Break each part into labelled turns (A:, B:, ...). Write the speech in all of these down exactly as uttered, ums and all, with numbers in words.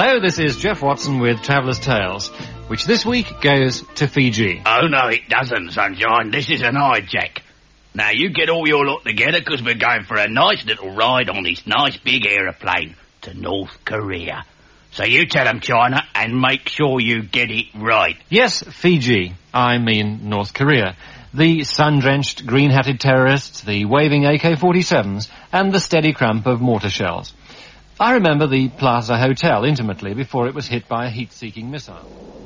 A: Hello, this is Jeff Watson with Traveller's Tales, which this week goes to Fiji.
B: Oh, no, it doesn't, Sunshine. This is an hijack. Now, you get all your lot together, because we're going for a nice little ride on this nice big aeroplane to North Korea. So you tell them, China, and make sure you get it right.
A: Yes, Fiji. I mean North Korea. The sun-drenched, green-hatted terrorists, the waving A K forty-sevens, and the steady cramp of mortar shells. I remember the Plaza Hotel intimately before it was hit by a heat-seeking missile.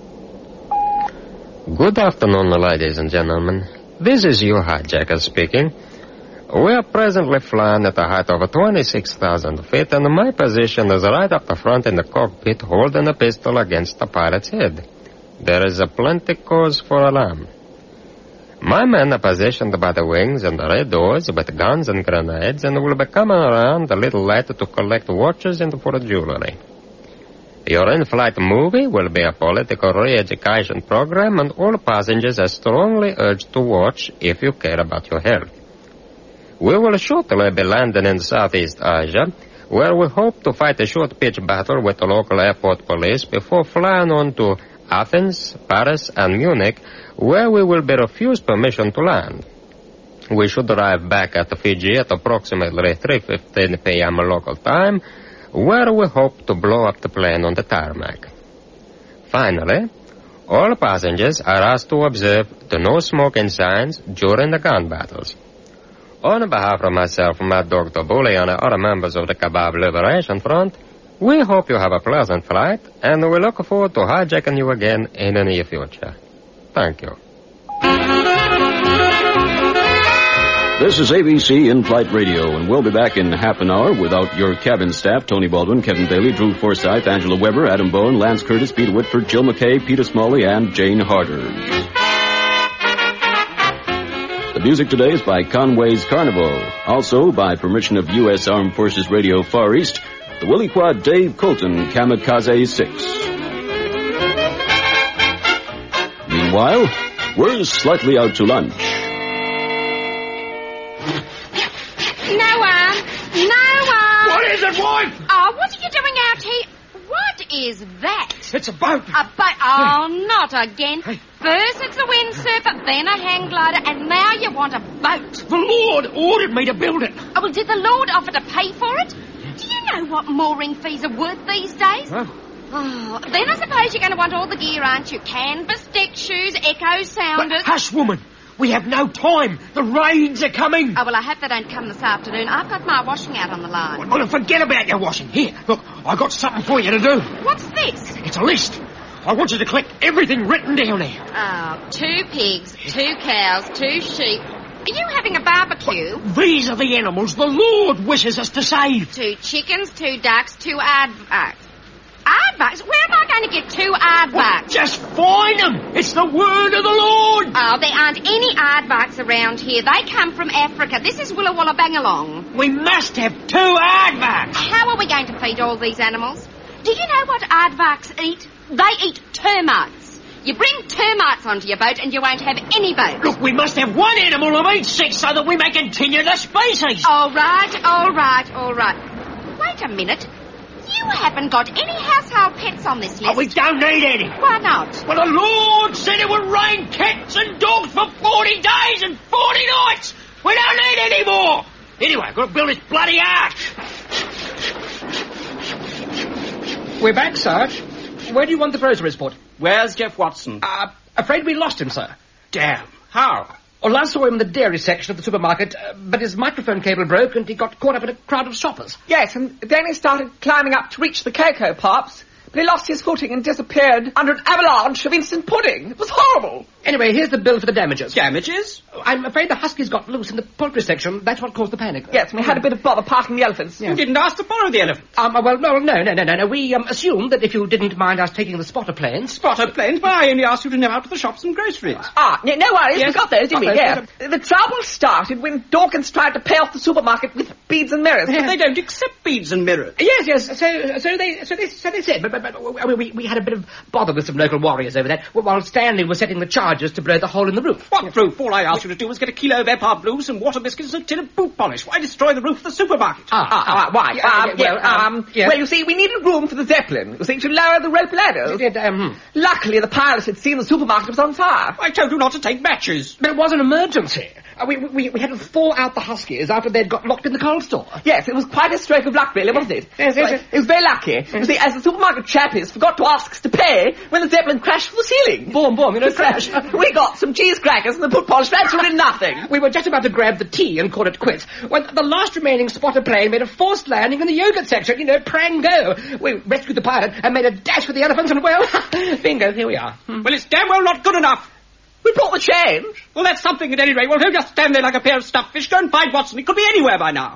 C: Good afternoon, ladies and gentlemen. This is your hijacker speaking. We are presently flying at a height of twenty-six thousand feet, and my position is right up the front in the cockpit, holding a pistol against the pilot's head. There is a plenty cause for alarm. My men are positioned by the wings and the red doors with guns and grenades, and will be coming around a little later to collect watches and for jewelry. Your in-flight movie will be a political re-education program, and all passengers are strongly urged to watch if you care about your health. We will shortly be landing in Southeast Asia, where we hope to fight a short-pitch battle with the local airport police before flying on to Athens, Paris, and Munich, where we will be refused permission to land. We should arrive back at Fiji at approximately three fifteen p.m. local time, where we hope to blow up the plane on the tarmac. Finally, all passengers are asked to observe the no-smoking signs during the gun battles. On behalf of myself, Mad Dog Tabuli, and other members of the Kebab Liberation Front, we hope you have a pleasant flight, and we look forward to hijacking you again in the near future. Thank you.
D: This is A B C In-Flight Radio, and we'll be back in half an hour without your cabin staff, Tony Baldwin, Kevin Bailey, Drew Forsythe, Angela Weber, Adam Bowen, Lance Curtis, Peter Whitford, Jill McKay, Peter Smalley, and Jane Harder. The music today is by Conway's Carnival. Also, by permission of U S Armed Forces Radio Far East, the Willie Quad Dave Colton Kamikaze six. Meanwhile, we're slightly out to lunch.
E: Noah! Noah!
B: What is it, wife?
E: Oh, what are you doing out here? What is that?
F: It's a boat.
E: A boat? Oh, not again.
F: Hey.
E: First it's a windsurfer, then a hang glider, and now you want a boat.
F: The Lord ordered me to build it.
E: Oh, well, did the Lord offer to pay for it? Do you know what mooring fees are worth these days?
F: Huh?
E: Oh, then I suppose you're going to want all the gear, aren't you? Canvas, deck shoes, echo sounders.
F: But hush, woman. We have no time. The raids are coming.
E: Oh, well, I hope they don't come this afternoon. I've got my washing out on the line.
F: Well, forget about your washing. Here, look, I've got something for you to do.
E: What's this?
F: It's a list. I want you to collect everything written down there.
E: Oh, two pigs, two cows, two sheep. Are you having a barbecue?
F: These are the animals the Lord wishes us to save.
E: Two chickens, two ducks, two aardvarks. Aardvarks? Where am I going to get two aardvarks?
F: Well, just find them. It's the word of the Lord.
E: Oh, there aren't any aardvarks around here. They come from Africa. This is Willa Walla Bangalong.
F: We must have two aardvarks.
E: How are we going to feed all these animals? Do you know what aardvarks eat? They eat termites. You bring termites onto your boat and you won't have any boat.
F: Look, we must have one animal of each sex so that we may continue the species.
E: All right, all right, all right. Wait a minute. You haven't got any household pets on this list.
F: Oh, we don't need any.
E: Why not?
F: Well, the Lord said it would rain cats and dogs for forty days and forty nights. We don't need any more. Anyway, I've got to build this bloody arch.
G: We're back, Sarge. Where do you want the groceries put?
H: Where's Jeff Watson?
G: Uh, afraid we lost him, sir.
F: Damn.
H: How?
G: Well, last saw him in the dairy section of the supermarket, uh, but his microphone cable broke and he got caught up in a crowd of shoppers.
I: Yes, and then he started climbing up to reach the cocoa pops, but he lost his footing and disappeared under an avalanche of instant pudding. It was horrible.
G: Anyway, here's the bill for the damages.
H: Damages?
G: I'm afraid the huskies got loose in the poultry section. That's what caused the panic.
I: Yes, we had a bit of bother parking the elephants.
H: You didn't ask to borrow the elephant.
G: Um, well, no, no, no, no, no, no. We um, assumed that if you didn't mind us taking the spotter planes...
H: Spotter planes? But I only asked you to nip out to the shops and groceries.
I: Ah, no, no worries.
H: Yes.
I: We got those, didn't
H: Got
I: we?
H: those,
I: Yeah. The trouble started when Dawkins tried to pay off the supermarket with beads and mirrors.
H: But they don't accept beads and mirrors.
G: Yes, yes, so so they so they, so they said, but, but but, I mean, we, we had a bit of bother with some local warriors over that while Stanley was setting the charges to blow the hole in the roof.
H: What roof? All I asked you to do was get a kilo of Epar Blue, some water biscuits, and a tin of boot polish. Why destroy the roof of the supermarket?
G: Ah,
I: Ah, ah, why?
G: Yeah,
I: um,
G: yeah,
I: well,
G: well,
I: um,
G: um, yeah.
I: well, you see, we needed room for the Zeppelin, you see, to lower the rope ladders.
G: Did, um,
I: Luckily, the pilots had seen the supermarket was on fire.
H: I told you not to take matches.
G: but it was an emergency. Uh, we, we, we had to fall out the Huskies after they'd got locked in the coal store.
I: Yes, it was quite a stroke of luck, really, wasn't it?
G: Yes, yes,
I: Well,
G: yes.
I: It was very lucky. You see, as the supermarket chappies forgot to ask us to pay when the Zeppelin crashed from the ceiling.
G: Boom, boom, you know, crash.
I: We got some cheese crackers and the boot polish for absolutely nothing.
G: We were just about to grab the tea and call it quits when the last remaining spotter plane made a forced landing in the yogurt section, you know, prang go. We rescued the pilot and made a dash for the elephants and, well, bingo, here we are. Hmm.
H: Well, it's damn well not good enough.
I: We brought the change.
H: Well, that's something at any rate. Well, don't just stand there like a pair of stuffed fish. Go and find Watson. He could be anywhere by now.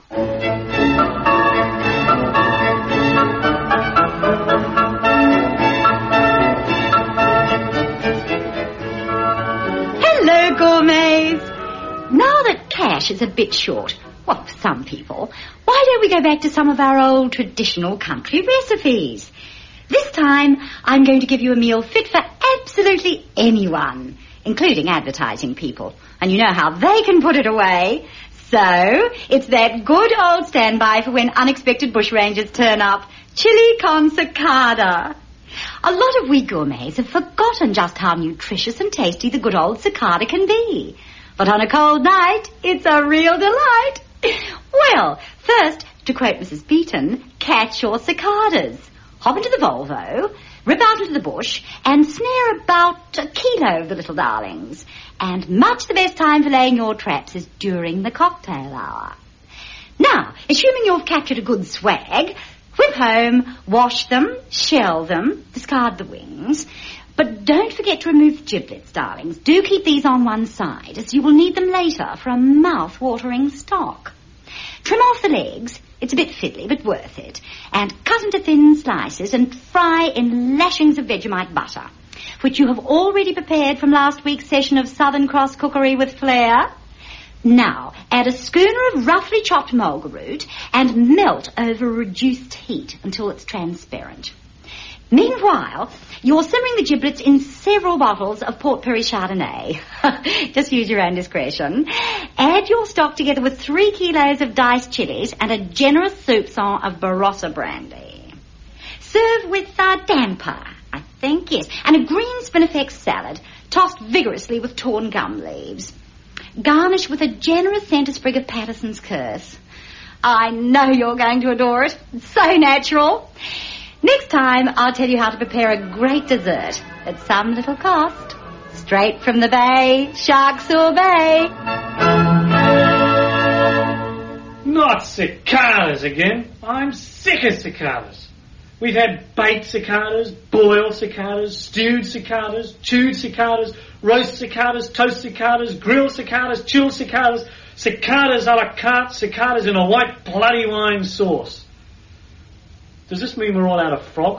J: Hello, gourmets. Now that cash is a bit short, well, for some people, why don't we go back to some of our old traditional country recipes? This time, I'm going to give you a meal fit for absolutely anyone, including advertising people. And you know how they can put it away. So, it's that good old standby for when unexpected bushrangers turn up, chili con cicada. A lot of we gourmets have forgotten just how nutritious and tasty the good old cicada can be. But on a cold night, it's a real delight. Well, first, to quote Missus Beaton, catch your cicadas. Hop into the Volvo, rip out into the bush, and snare about a kilo of the little darlings. And much the best time for laying your traps is during the cocktail hour. Now, assuming you've captured a good swag, whip home, wash them, shell them, discard the wings. But don't forget to remove the giblets, darlings. Do keep these on one side, as you will need them later for a mouth-watering stock. Trim off the legs. It's a bit fiddly, but worth it. And cut into thin slices and fry in lashings of Vegemite butter, which you have already prepared from last week's session of Southern Cross Cookery with Flair. Now, add a schooner of roughly chopped mulga root and melt over reduced heat until it's transparent. Meanwhile, you're simmering the giblets in several bottles of Port Perry Chardonnay. Just use your own discretion. Add your stock together with three kilos of diced chilies and a generous soupçon of Barossa brandy. Serve with uh, damper, I think, yes, and a green spinifex salad tossed vigorously with torn gum leaves. Garnish with a generous centre sprig of Patterson's curse. I know you're going to adore it. It's so natural. Next time, I'll tell you how to prepare a great dessert at some little cost. Straight from the bay, Shark Sorbet.
K: Not cicadas again. I'm sick of cicadas. We've had baked cicadas, boiled cicadas, stewed cicadas, chewed cicadas, roast cicadas, toast cicadas, grilled cicadas, chilled cicadas, cicadas a la carte, cicadas in a white bloody wine sauce. Does this mean we're all out of frog?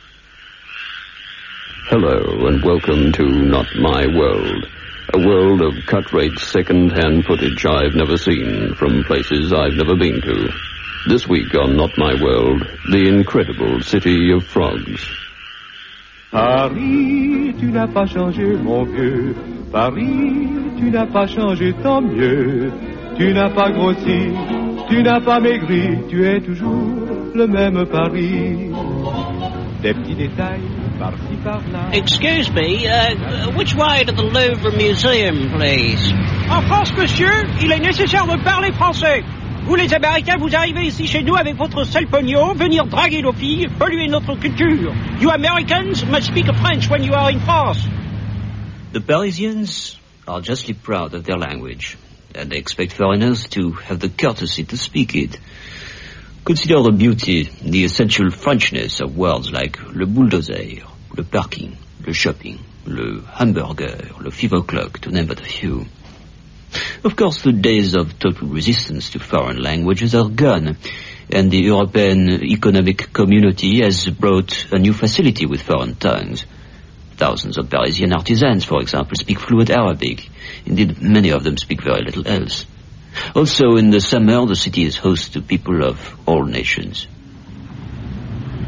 D: Hello, and welcome to Not My World, a world of cut-rate second-hand footage I've never seen from places I've never been to. This week on Not My World, the incredible city of frogs.
L: Paris, tu n'as pas changé, mon vieux. Paris, tu n'as pas changé, tant mieux. Tu n'as pas grossi, tu n'as pas maigri, tu es toujours le même Paris. Des petits détails, par-ci par-là.
F: Excuse me, uh, which way to the Louvre Museum, please?
H: En France, monsieur, il est nécessaire de parler français. Vous, les Américains, vous arrivez ici chez nous avec votre seul pognon, venir draguer nos filles, polluer notre culture. You Americans must speak French when you are in France.
M: The Parisians are justly proud of their language, and they expect foreigners to have the courtesy to speak it. Consider the beauty, the essential Frenchness of words like le bulldozer, le parking, le shopping, le hamburger, le five o'clock, to name but a few. Of course, the days of total resistance to foreign languages are gone, and the European Economic Community has brought a new facility with foreign tongues. Thousands of Parisian artisans, for example, speak fluent Arabic. Indeed, many of them speak very little else. Also, in the summer, the city is host to people of all nations.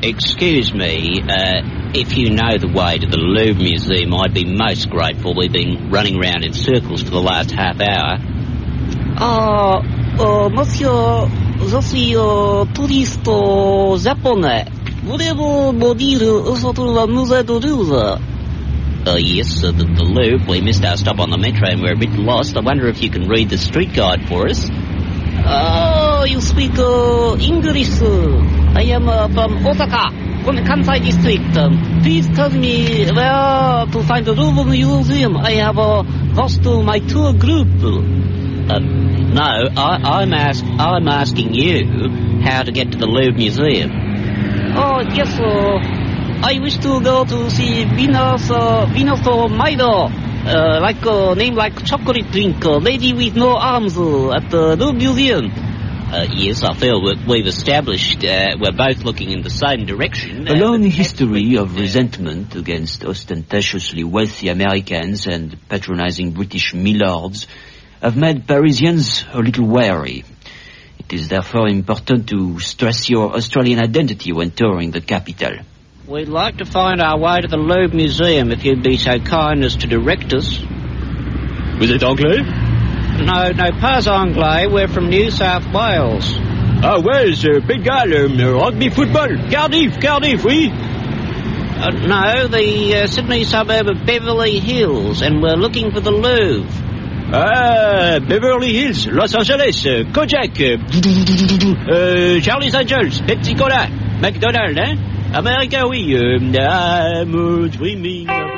M: excuse me, uh, if you know the way to the Louvre Museum, I'd be most grateful. We've been running round in circles for the last half hour.
H: Ah, uh, monsieur, je suis uh, touriste japonais. Voulez-vous me dire où se trouve le musée du Louvre?
M: Uh, yes, uh, the, the Louvre. We missed our stop on the metro and we're a bit lost. I wonder if you can read the street guide for us.
H: Oh, you speak uh, English. I am uh, from Osaka, from the Kansai district. Um, please tell me where to find the Louvre Museum. I have uh, lost uh, my tour group.
M: Uh, no, I, I'm, ask, I'm asking you how to get to the Louvre Museum.
H: Oh, yes, uh, I wish to go to see Venus, uh, Venus uh, Milo. Uh, like a uh, name like chocolate drink, uh, lady with no arms uh, at the Louvre Museum.
M: Uh, yes, I feel that we've established uh, we're both looking in the same direction. A uh, long history of resentment against ostentatiously wealthy Americans and patronizing British millards have made Parisians a little wary. It is therefore important to stress your Australian identity when touring the capital.
H: We'd like to find our way to the Louvre Museum if you'd be so kind as to direct us.
M: Vous êtes anglais?
H: No, no, pas anglais. We're from New South Wales.
M: Ah ouais, c'est Bengal, um, rugby football. Cardiff, Cardiff, oui.
H: Uh, no, the uh, Sydney suburb of Beverly Hills, and we're looking for the Louvre.
M: Ah, Beverly Hills, Los Angeles, uh, Kojak, uh, uh, Charlie's Angels, Pepsi Cola, McDonald's, hein? America, oui, uh, I'm uh, dreaming of...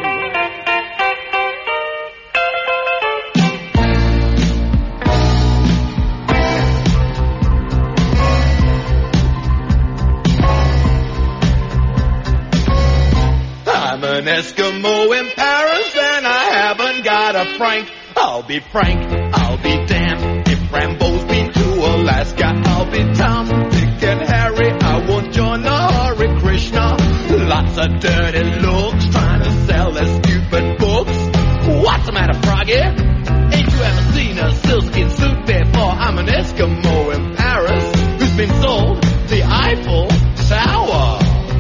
N: I'm an Eskimo in Paris and I haven't got a franc. I'll be frank, I'll be damned. If Rambo's been to Alaska, I'll be Tom, Dick and Harry. I won't join the Hare Krishna. Lots of dirty looks trying to sell their stupid books. What's the matter, Froggy? Ain't you ever seen a sealskin suit before? I'm an Eskimo in Paris who's been sold the Eiffel Tower.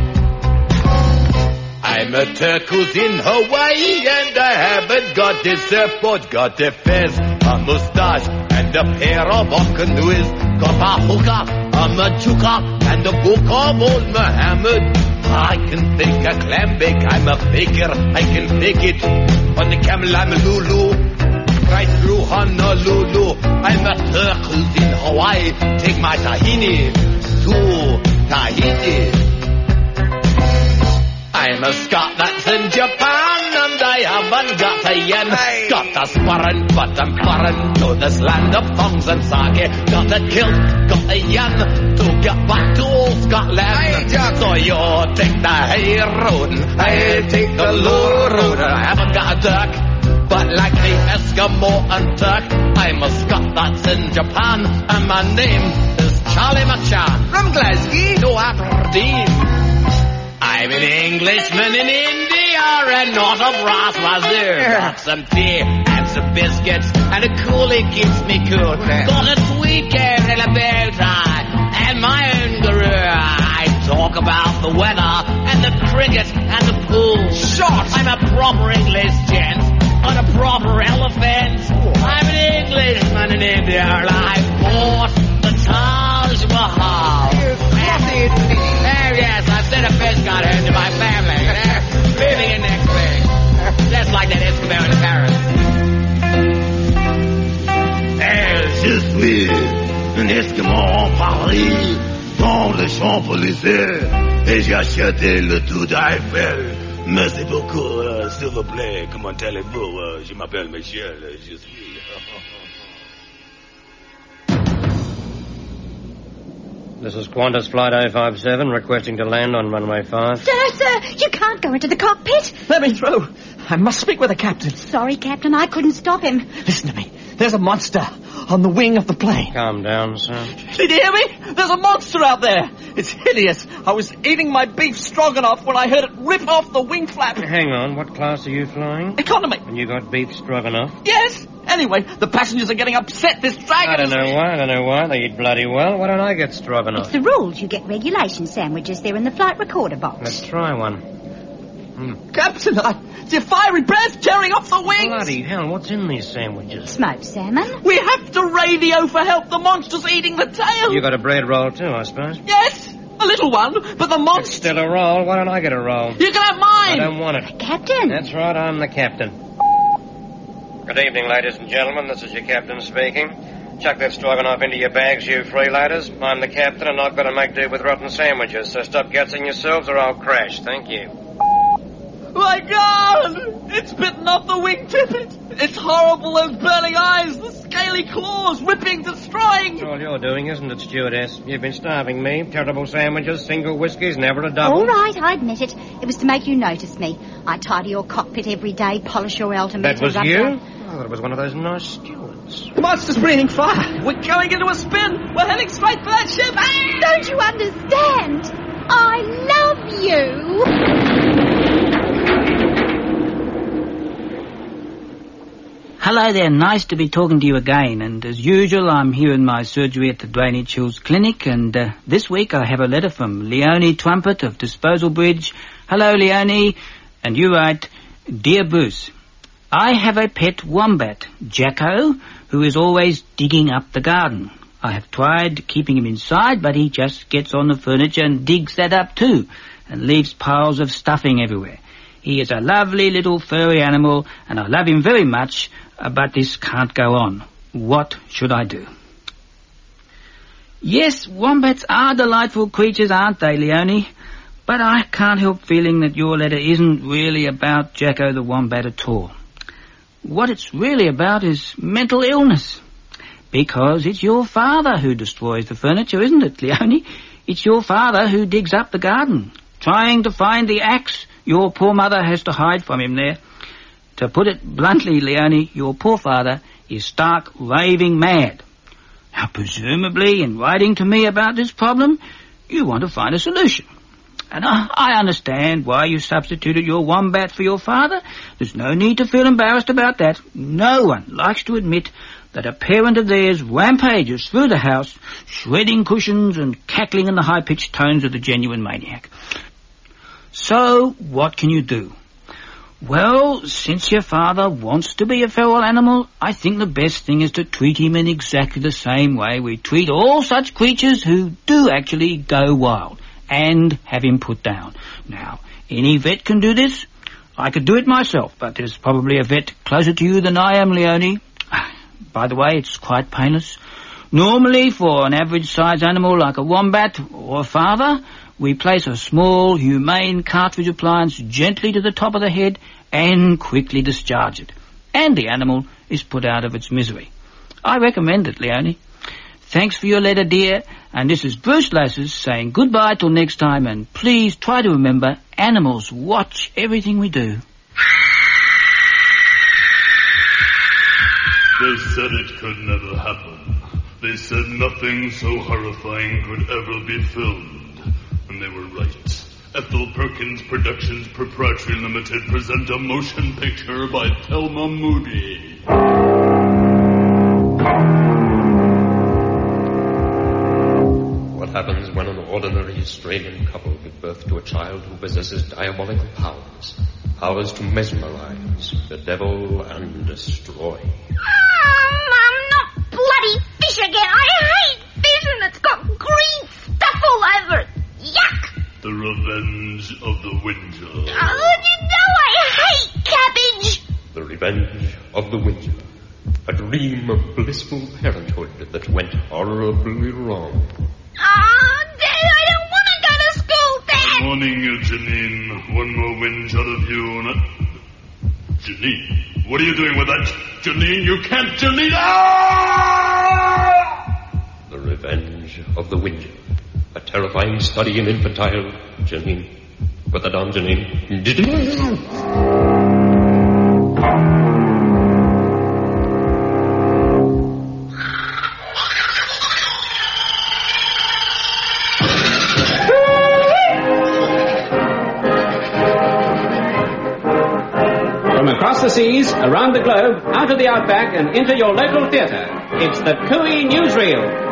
N: I'm a Turk who's in Hawaii and I haven't got this airport, got a fez, a mustache and a pair of canoes. Got a hookah, I'm a chuka and a book of old Muhammad. I can fake a clam bake, I'm a faker, I can fake it. On the camel I'm a Lulu, right through Honolulu. I'm a Turk who's in Hawaii, take my tahini to Tahiti. I'm a Scot that's in Japan and I haven't got a yen. Hey. Got a sporran, but I'm foreign to this land of thongs and sake. Got a kilt, got a yen to get back to old Scotland. Hey, so you take the high road, I take the low road. I haven't got a duck, but like the Eskimo and Turk, I'm a Scot that's in Japan and my name is Charlie McShan. From Glasgow to Aberdeen. I'm an Englishman in India and not a brass wazoo. Got some tea and some biscuits and a coolie keeps me cool. Got a sweet care and a bow tie and my own guru. I talk about the weather and the cricket and the pool. Shot! I'm a proper English gent on a proper elephant. I'm an Englishman in India and I bought the Taj Mahal. Oh yes, I've sent a fish card home to my family. They're moving in next week. Just like that Eskimo in Paris.
O: Eh, je suis un Eskimo en Paris, dans les Champs-Élysées, et j'ai acheté le tout d'Eiffel. Merci beaucoup, euh, s'il vous plaît, comment allez-vous? Euh, je m'appelle Michel, je suis...
P: This is Qantas Flight oh five seven, requesting to land on runway five.
J: Sir, sir, you can't go into the cockpit.
G: Let me through. I must speak with the captain.
J: Sorry, Captain, I couldn't stop him.
G: Listen to me. There's a monster on the wing of the plane.
P: Calm down, sir.
G: Did you hear me? There's a monster out there. It's hideous. I was eating my beef stroganoff when I heard it rip off the wing flap.
P: Hang on, what class are you flying?
G: Economy.
P: And you got beef stroganoff?
G: Yes.
Q: Anyway, the passengers are getting upset. This dragon...
P: I don't know why, I don't know why. They eat bloody well. Why don't I get stroganoff?
J: It's the rules. You get regulation sandwiches there in the flight recorder box.
P: Let's try one.
Q: Mm. Captain, I... the fiery breath tearing off the wings!
P: Bloody hell, what's in these sandwiches?
J: Smoked salmon.
Q: We have to radio for help. The monster's eating the tail.
P: You got a bread roll too, I suppose?
Q: Yes, a little one, but the monster...
P: It's still a roll. Why don't I get a roll?
Q: You can have mine!
P: I don't want it.
J: Captain.
P: That's right, I'm the captain. Good evening, ladies and gentlemen. This is your captain speaking. Chuck that stroganoff into your bags, you freeloaders. I'm the captain, and I've got to make do with rotten sandwiches, so stop gutsing yourselves or I'll crash. Thank you.
Q: My God! It's bitten off the wing tippet! It's horrible, those burning eyes, the scaly claws, ripping, destroying!
P: That's all you're doing, isn't it, stewardess? You've been starving me. Terrible sandwiches, single whiskies, never a double.
J: All right, I admit it. It was to make you notice me. I tidy your cockpit every day, polish your altimeter.
P: That was
J: rub
P: you?
J: down-
P: I thought it was one of those nice stewards.
Q: The monster's breathing fire! We're going into a spin! We're heading straight for that ship!
J: Don't you understand? I love you!
R: Hello there, nice to be talking to you again, and as usual I'm here in my surgery at the Drainage Hills Clinic, and uh, this week I have a letter from Leonie Trumpet of Disposal Bridge. Hello Leonie, and you write, Dear Bruce, I have a pet wombat, Jacko, who is always digging up the garden. I have tried keeping him inside, but he just gets on the furniture and digs that up too, and leaves piles of stuffing everywhere. He is a lovely little furry animal, and I love him very much, uh, but this can't go on. What should I do? Yes, wombats are delightful creatures, aren't they, Leonie? But I can't help feeling that your letter isn't really about Jacko the wombat at all. What it's really about is mental illness. Because it's your father who destroys the furniture, isn't it, Leonie? It's your father who digs up the garden, trying to find the axe your poor mother has to hide from him there. To put it bluntly, Leonie, your poor father is stark raving mad. Now, presumably, in writing to me about this problem, you want to find a solution. And I, I understand why you substituted your wombat for your father. There's no need to feel embarrassed about that. No one likes to admit that a parent of theirs rampages through the house, shredding cushions and cackling in the high-pitched tones of the genuine maniac. So, what can you do? Well, since your father wants to be a feral animal, I think the best thing is to treat him in exactly the same way we treat all such creatures who do actually go wild, and have him put down. Now, any vet can do this. I could do it myself, but there's probably a vet closer to you than I am, Leonie. By the way, it's quite painless. Normally, for an average-sized animal like a wombat or a father, we place a small, humane cartridge appliance gently to the top of the head and quickly discharge it. And the animal is put out of its misery. I recommend it, Leonie. Thanks for your letter, dear. And this is Bruce Lasses saying goodbye till next time, and please try to remember, animals watch everything we do.
S: They said it could never happen. They said nothing so horrifying could ever be filmed. And they were right. Ethel Perkins Productions Proprietary Limited present a motion picture by Thelma Moody.
C: What happens when an ordinary Australian couple give birth to a child who possesses diabolical powers? Powers to mesmerize, bedevil, and destroy.
E: Oh, Mum, not bloody fish again. I hate fish and it's got green stuff all over it. Yuck!
S: The Revenge of the Whinger.
E: Oh, you know I hate cabbage.
C: The Revenge of the Whinger. A dream of blissful parenthood that went horribly wrong.
E: Oh, Dad, I don't want to go to school, Dad.
S: I'm warning you, Janine. One more whinge out of you and I... Janine, what are you doing with that? Janine, you can't, Janine! Ah!
C: The Revenge of the Whinger. A terrifying study in infantile... Janine. Put that on, Janine.
T: From across the seas around the globe, out of the outback, and into your local theatre. It's the Cooey Newsreel.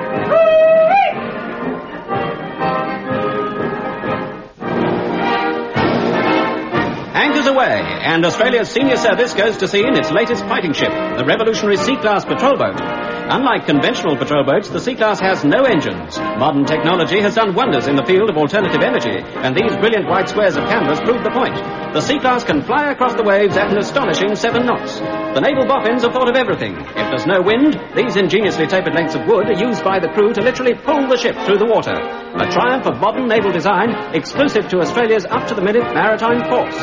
T: Anchors away, and Australia's senior service goes to sea in its latest fighting ship, the revolutionary Sea-Class patrol boat. Unlike conventional patrol boats, the Sea-Class has no engines. Modern technology has done wonders in the field of alternative energy, and these brilliant white squares of canvas prove the point. The Sea-Class can fly across the waves at an astonishing seven knots. The naval boffins have thought of everything. If there's no wind, these ingeniously tapered lengths of wood are used by the crew to literally pull the ship through the water. A triumph of modern naval design, exclusive to Australia's up-to-the-minute maritime force.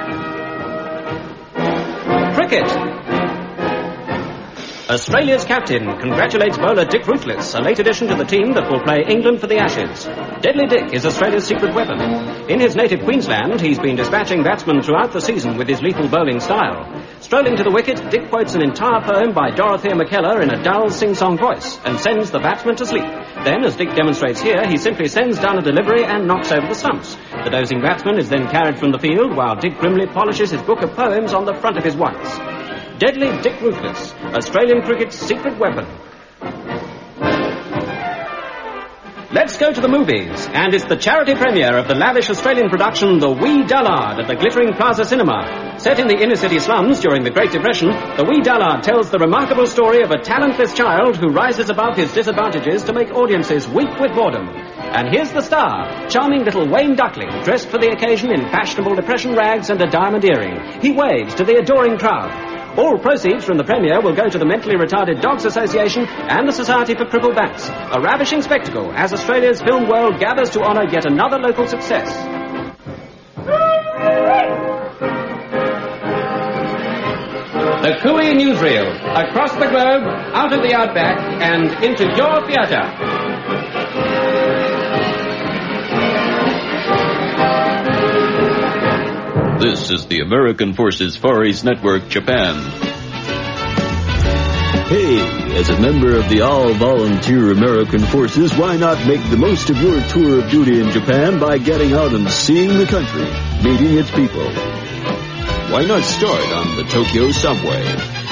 T: Cricket. Australia's captain congratulates bowler Dick Ruthless, a late addition to the team that will play England for the Ashes. Deadly Dick is Australia's secret weapon. In his native Queensland, he's been dispatching batsmen throughout the season with his lethal bowling style. Strolling to the wicket, Dick quotes an entire poem by Dorothea McKellar in a dull sing-song voice and sends the batsman to sleep. Then, as Dick demonstrates here, he simply sends down a delivery and knocks over the stumps. The dozing batsman is then carried from the field while Dick grimly polishes his book of poems on the front of his whites. Deadly Dick Ruthless, Australian cricket's secret weapon. Let's go to the movies, and it's the charity premiere of the lavish Australian production The Wee Dullard at the glittering Plaza Cinema. Set in the inner-city slums during the Great Depression, The Wee Dullard tells the remarkable story of a talentless child who rises above his disadvantages to make audiences weep with boredom. And here's the star, charming little Wayne Duckling, dressed for the occasion in fashionable Depression rags and a diamond earring. He waves to the adoring crowd. All proceeds from the premiere will go to the Mentally Retarded Dogs Association and the Society for Crippled Bats. A ravishing spectacle as Australia's film world gathers to honour yet another local success. The Cooey Newsreel, across the globe, out of the outback, and into your theatre.
D: This is the American Forces Far East Network, Japan.
U: Hey, as a member of the all-volunteer American Forces, why not make the most of your tour of duty in Japan by getting out and seeing the country, meeting its people? Why not start on the Tokyo subway?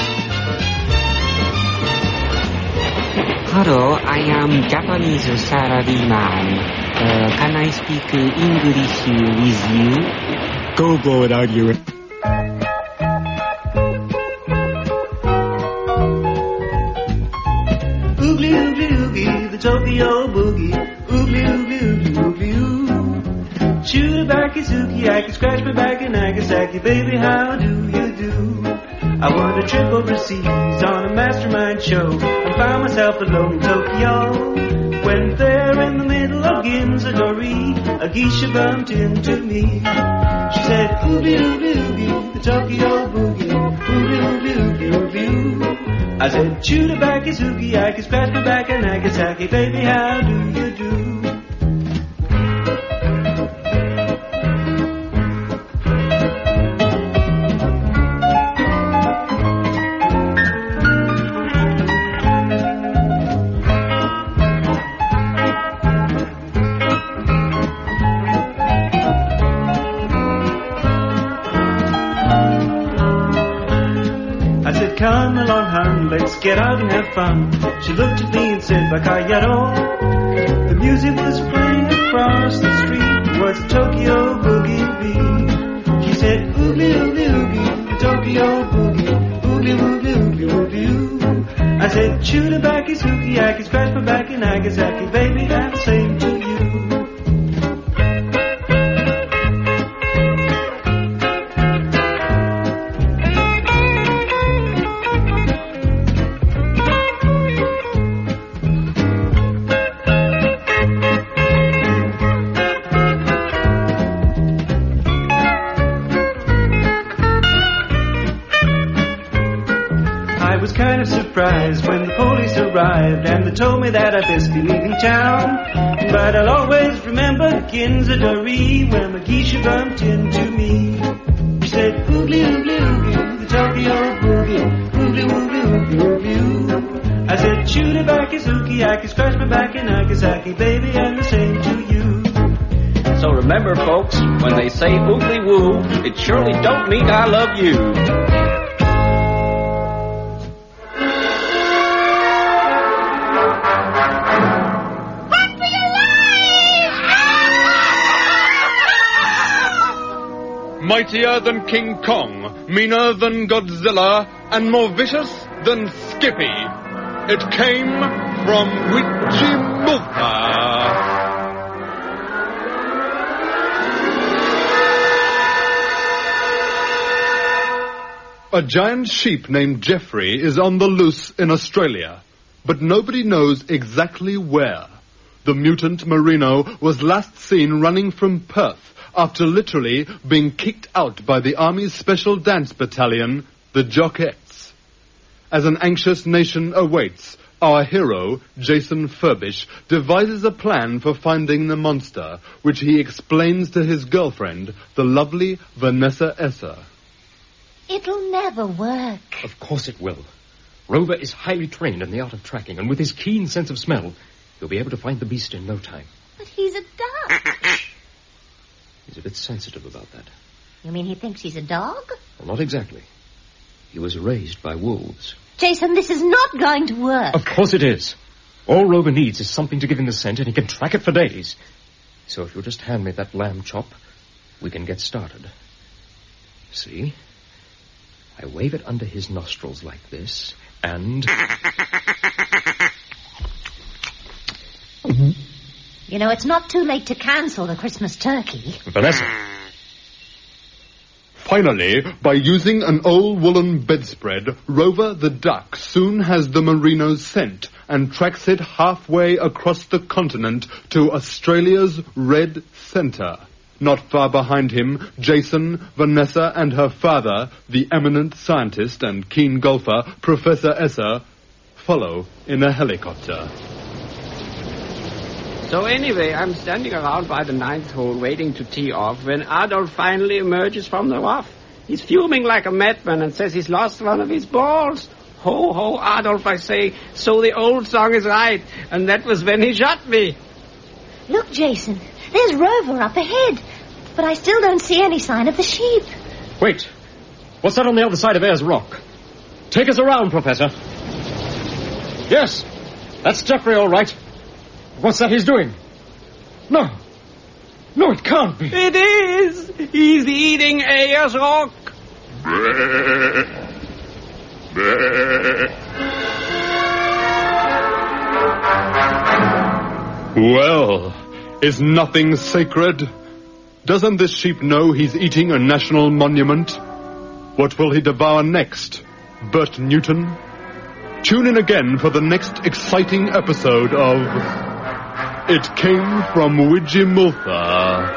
V: Hello, I am Japanese salaryman. Uh, can I speak English with you?
U: Go blow it out, you.
W: Oogly, oogly, oogie, the Tokyo boogie. Oogly, oogly, oogly, oogly, ooh. Shoot a bakizuki, I can scratch my back in Nagasaki. Baby, how do you do? I want a trip overseas on a mastermind show and found myself alone in Tokyo. When there in the middle of Ginza-dori, a geisha bumped into me. She said, oogly, oogly, oogly, the Tokyo boogie. Oogly, oogly, oogly, oogly, ooh. I said, shoot a bakizuki, I can scratch my back in Nagasaki. Baby, how do you do? Come along, hon, let's get out and have fun. She looked at me and said, Bakayaro. The music was playing across the street. It was a Tokyo boogie beat. She said, oogly, oogly, oogie, the Tokyo boogie. Oogly, oogly, oogly, oogly, ooh. I said, shoot a bakizuki, I can scratch my back in Nagasaki. Baby, I'm the same to you. Surprised when the police arrived and they told me that I'd best be leaving town. But I'll always remember Ginza-dori when my geisha bumped into me. She said, oogly, oogly, oogly, the Tokyo boogie. Oogly, oogly, oogly, oogly, ooh. I said, shoot a bakizuki, I can scratch my back in Nagasaki. Baby, I'm the same to you.
T: So remember, folks, when they say oogly woo, it surely don't mean I love you.
A: mightier than King Kong, meaner than Godzilla, and more vicious than Skippy. It came from Witchimulpa. A giant sheep named Jeffrey is on the loose in Australia, but nobody knows exactly where. The mutant merino was last seen running from Perth after literally being kicked out by the Army's Special Dance Battalion, the Jockettes. As an anxious nation awaits, our hero, Jason Furbish, devises a plan for finding the monster, which he explains to his girlfriend, the lovely Vanessa Esser.
B: It'll never work.
I: Of course it will. Rover is highly trained in the art of tracking, and with his keen sense of smell, he'll be able to find the beast in no time.
B: But he's a duck.
I: He's a bit sensitive about that.
B: You mean he thinks he's a dog?
I: Well, not exactly. He was raised by wolves.
B: Jason, this is not going to work.
I: Of course it is. All Rover needs is something to give him the scent, and he can track it for days. So if you'll just hand me that lamb chop, we can get started. See? I wave it under his nostrils like this, and...
B: You know, it's not too late to cancel the Christmas turkey.
I: Vanessa.
A: Finally, by using an old woolen bedspread, Rover the duck soon has the merino's scent and tracks it halfway across the continent to Australia's red centre. Not far behind him, Jason, Vanessa, and her father, the eminent scientist and keen golfer, Professor Esser, follow in a helicopter.
R: So anyway, I'm standing around by the ninth hole waiting to tee off when Adolf finally emerges from the rough. He's fuming like a madman and says he's lost one of his balls. Ho, ho, Adolf, I say, so the old song is right, and that was when he shot me.
B: Look, Jason, there's Rover up ahead, but I still don't see any sign of the sheep.
I: Wait. What's that on the other side of Ayers Rock? Take us around, Professor. Yes, that's Jeffrey, all right. What's that he's doing? No. No, it can't be.
R: It is. He's eating Ayers Rock.
A: Well, is nothing sacred? Doesn't this sheep know he's eating a national monument? What will he devour next? Bert Newton? Tune in again for the next exciting episode of It Came from Witchimulpa.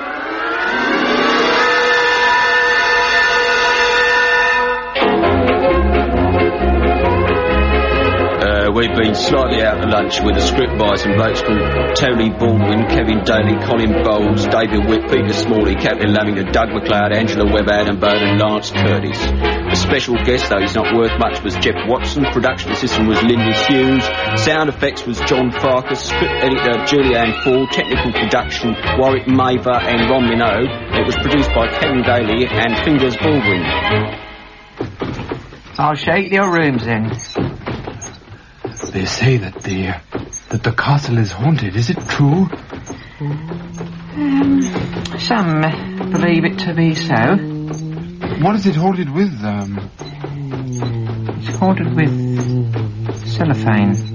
D: We've been slightly out to lunch with a script by some blokes called Tony Baldwin, Kevin Daly, Colin Bowles, David Witt, Peter Smalley, Captain Lavington, Doug McLeod, Angela Webb, Adam Byrne and Lance Curtis. The special guest, though he's not worth much, was Jeff Watson. Production assistant was Lindy Hughes. Sound effects was John Farkas. Script editor Julianne Ford. Technical production Warwick Maver and Ron Minot. It was produced by Kevin Daly and Fingers Baldwin.
X: I'll shake your rooms then.
Y: They say that the uh, that the castle is haunted. Is it true?
X: Um, some believe it to be so.
Y: What is it haunted with? Um,
X: it's haunted with cellophane.